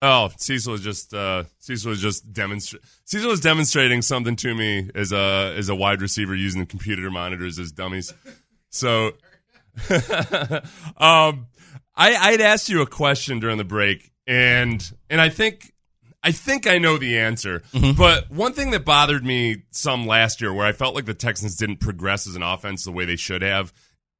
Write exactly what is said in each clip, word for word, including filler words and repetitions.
Oh, Cecil was just uh, Cecil was just demonstrating. Cecil was demonstrating something to me as a as a wide receiver using the computer monitors as dummies. So, um, I I'd asked you a question during the break, and and I think I think I know the answer. Mm-hmm. But one thing that bothered me some last year, where I felt like the Texans didn't progress as an offense the way they should have,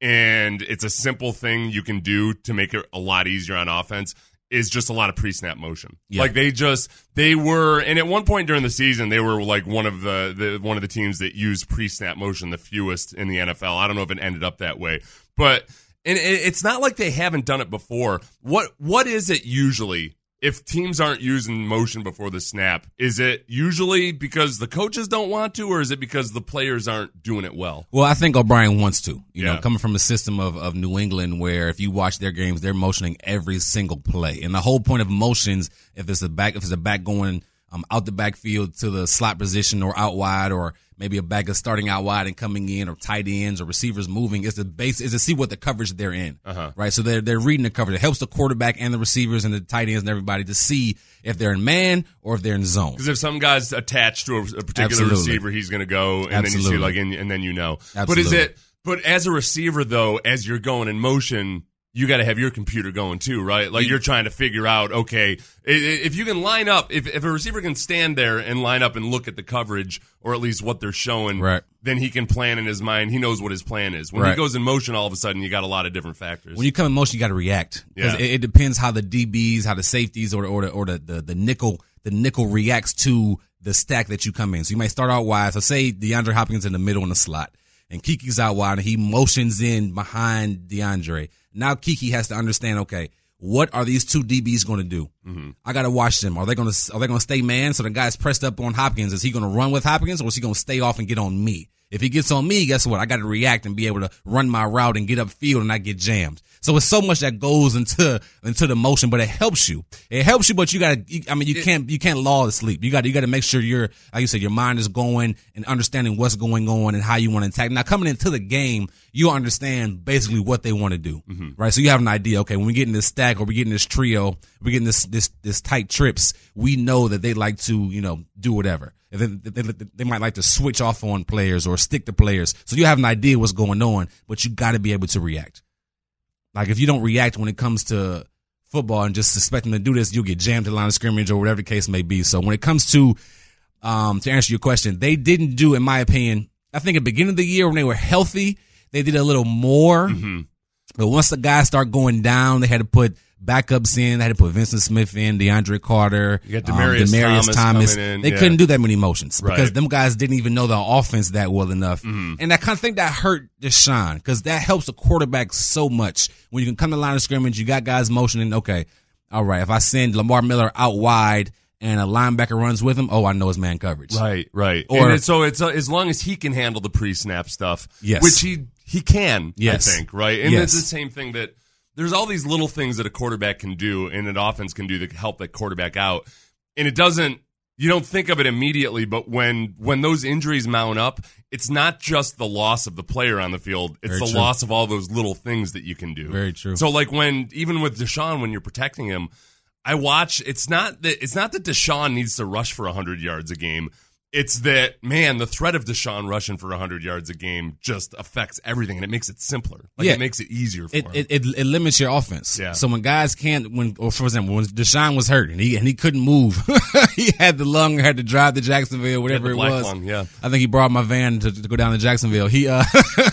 and it's a simple thing you can do to make it a lot easier on offense, is just a lot of pre-snap motion. Yeah. Like they just they were, and at one point during the season, they were like one of the, the one of the teams that used pre-snap motion the fewest in the N F L. I don't know if it ended up that way, but and it's not like they haven't done it before. What what is it usually if teams aren't using motion before the snap? Is it usually because the coaches don't want to, or is it because the players aren't doing it well? Well, I think O'Brien wants to. You yeah. know, coming from a system of, of New England where if you watch their games, they're motioning every single play. And the whole point of motions, if it's a back, if it's a back going um, out the backfield to the slot position or out wide, or maybe a back is starting out wide and coming in, or tight ends or receivers moving, is the base is to see what the coverage they're in, uh-huh. right? So they're they're reading the coverage. It helps the quarterback and the receivers and the tight ends and everybody to see if they're in man or if they're in zone. Because if some guy's attached to a, a particular Absolutely. receiver, he's going to go, and Absolutely. then you see like, and, and then you know. Absolutely. But is it? But as a receiver, though, as you're going in motion, you got to have your computer going too, right? Like you're trying to figure out, okay, if you can line up, if, if a receiver can stand there and line up and look at the coverage, or at least what they're showing, right, then he can plan in his mind. He knows what his plan is. When right. he goes in motion, all of a sudden, you got a lot of different factors. When you come in motion, you got to react. Yeah. It, it depends how the D Bs, how the safeties, or, or, the, or the, the, the nickel the nickel reacts to the stack that you come in. So you might start out wide. So say DeAndre Hopkins in the middle in the slot, and Kiki's out wide, and he motions in behind DeAndre. Now Kiki has to understand, okay, what are these two D Bs going to do? Mm-hmm. I got to watch them. Are they going to are they going to stay man? So the guy's pressed up on Hopkins. Is he going to run with Hopkins, or is he going to stay off and get on me? If he gets on me, guess what? I got to react and be able to run my route and get upfield and not get jammed. So it's so much that goes into into the motion, but it helps you. It helps you, but you got to. I mean, you can't you can't lull to sleep. You got you got to make sure you're, like you said, your mind is going and understanding what's going on and how you want to attack. Now, coming into the game, you understand basically what they want to do, mm-hmm. right? So you have an idea. Okay, when we get in this stack or we get in this trio, we get in this this this tight trips. We know that they like to, you know, do whatever. They, they, they might like to switch off on players or stick to players. So you have an idea what's going on, but you got to be able to react. Like if you don't react when it comes to football and just expect them to do this, you'll get jammed to the line of scrimmage or whatever the case may be. So when it comes to, um, to answer your question, they didn't do, in my opinion, I think at the beginning of the year when they were healthy, they did a little more. Mm-hmm. But once the guys start going down, they had to put backups in. They had to put Vincent Smith in, DeAndre Carter, you got Demaryius, um, Demaryius Thomas. Thomas. In, they yeah. couldn't do that many motions because right. them guys didn't even know the offense that well enough. Mm-hmm. And I kind of think that hurt Deshaun because that helps a quarterback so much. When you can come to the line of scrimmage, you got guys motioning, okay, all right, if I send Lamar Miller out wide and a linebacker runs with him, oh, I know his man coverage. Right, right. Or, and it's, so it's uh, as long as he can handle the pre-snap stuff, yes. which he he can, yes. I think, right? And yes. it's the same thing that there's all these little things that a quarterback can do and an offense can do to help that quarterback out. And it doesn't, you don't think of it immediately, but when when those injuries mount up, it's not just the loss of the player on the field, it's Very the true. loss of all those little things that you can do. Very true. So like when, even with Deshaun, when you're protecting him, I watch, it's not that it's not that Deshaun needs to rush for one hundred yards a game. It's that, man, the threat of Deshaun rushing for one hundred yards a game just affects everything, and it makes it simpler. Like, yeah. it makes it easier for it, him. It, it, it limits your offense. Yeah. So when guys can't, when, or for example, when Deshaun was hurt and he and he couldn't move, he had the lung, had to drive to Jacksonville, whatever it was. Lung, yeah. I think he brought my van to, to go down to Jacksonville. He, uh,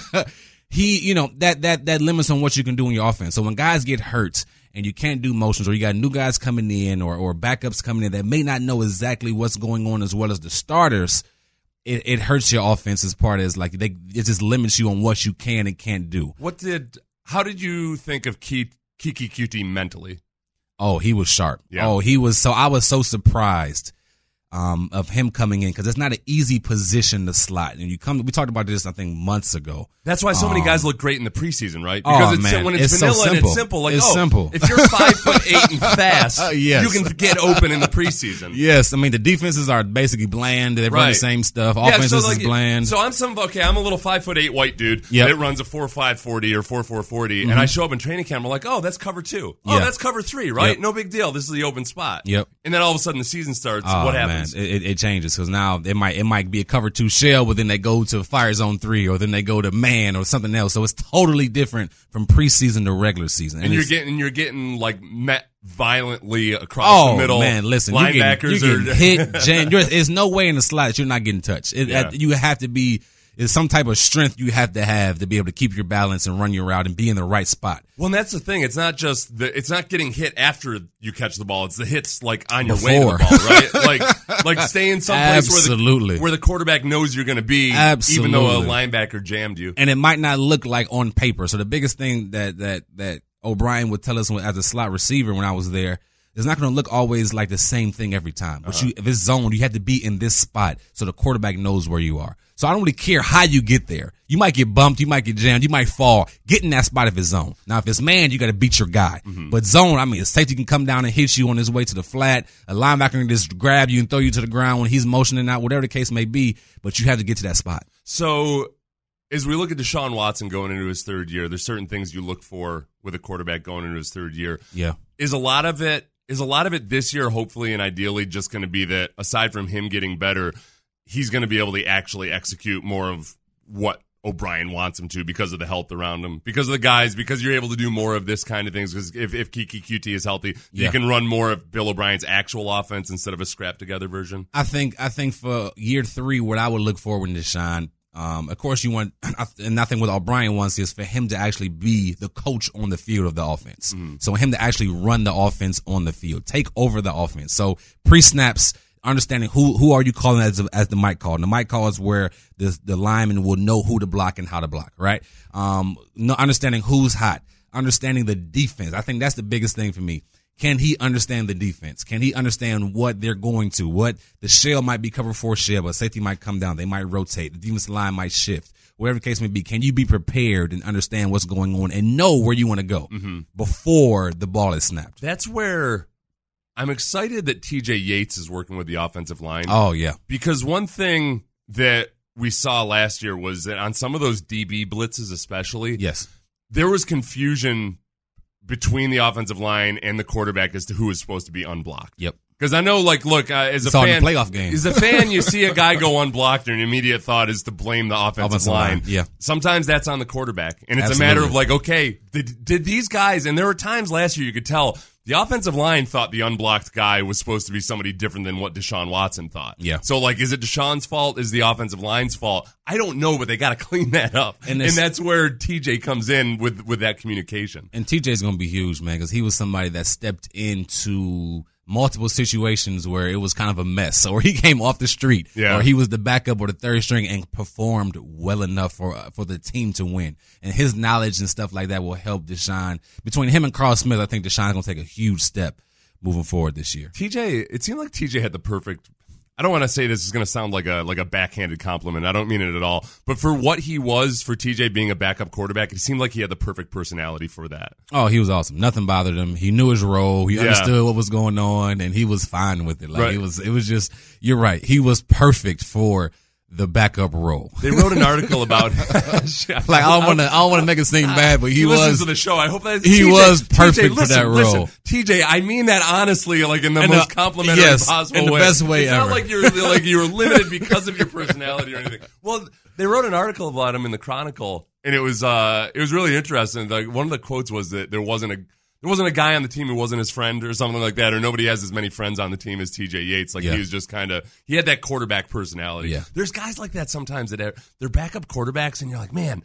he, you know, that that that limits on what you can do in your offense. So when guys get hurt and you can't do motions, or you got new guys coming in, or or backups coming in that may not know exactly what's going on as well as the starters, It, it hurts your offense as part as like they it just limits you on what you can and can't do. What did? How did you think of Kiki Kiki mentally? Oh, he was sharp. Yeah. Oh, he was so I was so surprised um, of him coming in because it's not an easy position to slot. And you come, we talked about this, I think, months ago. That's why so um, many guys look great in the preseason, right? Because oh, it's, man, when it's, it's vanilla so and it's simple, like, it's oh, simple. if you're five foot eight and fast, uh, yes. you can get open in the preseason. Yes, I mean, the defenses are basically bland. They run right. the same stuff. Yeah, Offenses so like, is bland. So I'm some, okay, I'm a little five foot eight white dude yep. that runs a four five forty or four four forty, mm-hmm. and I show up in training camp, I'm like, oh, that's cover two. Oh, yeah. that's cover three, right? Yep. No big deal. This is the open spot. Yep. And then all of a sudden the season starts. Oh, what happens? Man. It, it changes because now it might it might be a cover two shell, but then they go to fire zone three, or then they go to man or something else. So it's totally different from preseason to regular season. And, and you're getting you're getting like met violently across oh, the middle. Man, listen, linebackers you're getting, you're are getting hit. Jam, there's no way in the slot that you're not getting touched. It, yeah. You have to be. There's some type of strength you have to have to be able to keep your balance and run your route and be in the right spot. Well, and that's the thing. It's not just the. It's not getting hit after you catch the ball. It's the hits like on your Before. way to the ball, right? like, like staying someplace where the where the quarterback knows you're going to be, Absolutely. even though a linebacker jammed you. And it might not look like on paper. So the biggest thing that that that O'Brien would tell us as a slot receiver when I was there. It's not going to look always like the same thing every time. But uh-huh. you, if it's zone, you have to be in this spot so the quarterback knows where you are. So I don't really care how you get there. You might get bumped, you might get jammed, you might fall. Get in that spot if it's zone. Now, if it's man, you got to beat your guy. Mm-hmm. But zone, I mean, a safety can come down and hit you on his way to the flat. A linebacker can just grab you and throw you to the ground when he's motioning out, whatever the case may be. But you have to get to that spot. So as we look at Deshaun Watson going into his third year, there's certain things you look for with a quarterback going into his third year. Yeah. Is a lot of it Is a lot of it this year, hopefully and ideally, just going to be that aside from him getting better, he's going to be able to actually execute more of what O'Brien wants him to because of the health around him, because of the guys, because you're able to do more of this kind of things. Because if, if Kiki Q T is healthy, yeah. you can run more of Bill O'Brien's actual offense instead of a scrap together version. I think I think for year three, what I would look forward to Deshaun. Um, of course, you want, and nothing what O'Brien wants is for him to actually be the coach on the field of the offense. Mm-hmm. So him to actually run the offense on the field, take over the offense. So pre-snaps, understanding who who are you calling as as the mic call. And the mic call is where the the lineman will know who to block and how to block. Right? Um, no, understanding who's hot, understanding the defense. I think that's the biggest thing for me. Can he understand the defense? Can he understand what they're going to? What the shell might be cover four shell, but safety might come down. They might rotate. The defensive line might shift. Whatever the case may be, can you be prepared and understand what's going on and know where you want to go mm-hmm. before the ball is snapped? That's where I'm excited that T J Yates is working with the offensive line. Oh, yeah. Because one thing that we saw last year was that on some of those D B blitzes especially, yes, there was confusion between the offensive line and the quarterback as to who is supposed to be unblocked. Yep. Because I know, like, look, uh, as it's a fan, playoff game. as a fan, you see a guy go unblocked, and your immediate thought is to blame the offensive, offensive line. line. Yeah. Sometimes that's on the quarterback, and it's Absolutely. a matter of like, okay, did did these guys? And there were times last year you could tell the offensive line thought the unblocked guy was supposed to be somebody different than what Deshaun Watson thought. Yeah. So, like, is it Deshaun's fault? Is the offensive line's fault? I don't know, but they got to clean that up, and, and that's where T J comes in with with that communication. And T J's going to be huge, man, because he was somebody that stepped into multiple situations where it was kind of a mess, or he came off the street, yeah. or he was the backup or the third string and performed well enough for uh, for the team to win. And his knowledge and stuff like that will help Deshaun. Between him and Carl Smith, I think Deshaun's going to take a huge step moving forward this year. T J, it seemed like T J had the perfect. I don't want to say this is going to sound like a like a backhanded compliment. I don't mean it at all. But for what he was, for T J being a backup quarterback, it seemed like he had the perfect personality for that. Oh, he was awesome. Nothing bothered him. He knew his role. He yeah. understood what was going on, and he was fine with it. Like right. it was, it was just. You're right. He was perfect for the backup role. They wrote an article about like I don't want to I don't want to make it seem bad, but he, he was listens to the show. I hope that he T J, was perfect T J, for listen, that role. Listen, T J, I mean that honestly, like in the and most the, complimentary yes, possible in the way. best way it's ever. Not like you're like you were limited because of your personality or anything. Well, they wrote an article about him in the Chronicle, and it was uh it was really interesting. Like one of the quotes was that there wasn't a There wasn't a guy on the team who wasn't his friend or something like that, or nobody has as many friends on the team as T J Yates. Like, yeah. he was just kind of, he had that quarterback personality. Yeah. There's guys like that sometimes that are, they're backup quarterbacks, and you're like, man,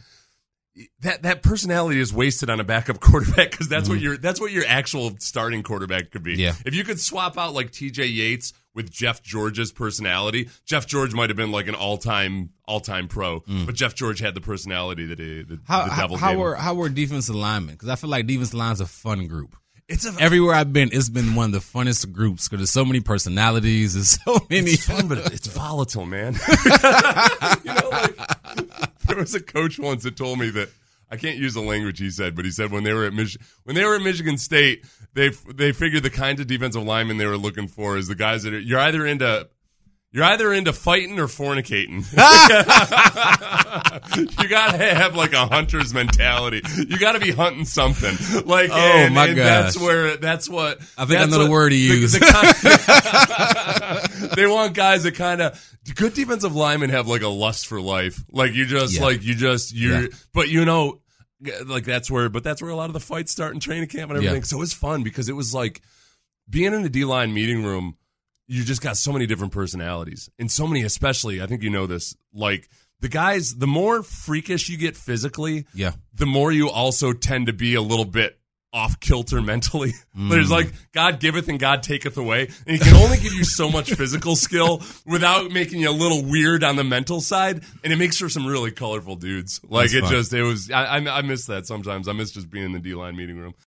that that personality is wasted on a backup quarterback because that's mm-hmm. what your that's what your actual starting quarterback could be. Yeah. If you could swap out like T J Yates with Jeff George's personality, Jeff George might have been like an all-time all-time pro, mm. but Jeff George had the personality that he, the, how, the devil how, gave how were him. how were defensive linemen? Because I feel like defensive line's a fun group. It's a, everywhere I've been, it's been one of the funnest groups because there's so many personalities. There's so many. It's fun, but it's volatile, man. You know, like, there was a coach once that told me that I can't use the language he said, but he said when they were at Mich- when they were at Michigan State, they they figured the kinds of defensive linemen they were looking for is the guys that are, you're either into. You're either into fighting or fornicating. You gotta have like a hunter's mentality. You gotta be hunting something. Like, oh and, my and gosh, that's where that's what I think I know the word he the, used. The kind, they want guys that kind of good defensive linemen have like a lust for life. Like you just Yeah. like you just you, Yeah. but you know, like that's where, but that's where a lot of the fights start in training camp and everything. Yeah. So it was fun because it was like being in the D-line meeting room. You just got so many different personalities and so many, especially, I think you know this, like the guys, the more freakish you get physically, Yeah. the more you also tend to be a little bit off kilter mentally. Mm. There's like God giveth and God taketh away. And he can only give you so much physical skill without making you a little weird on the mental side. And it makes for some really colorful dudes. Like That's it fun. just, it was, I, I, I miss that sometimes. I miss just being in the D-line meeting room.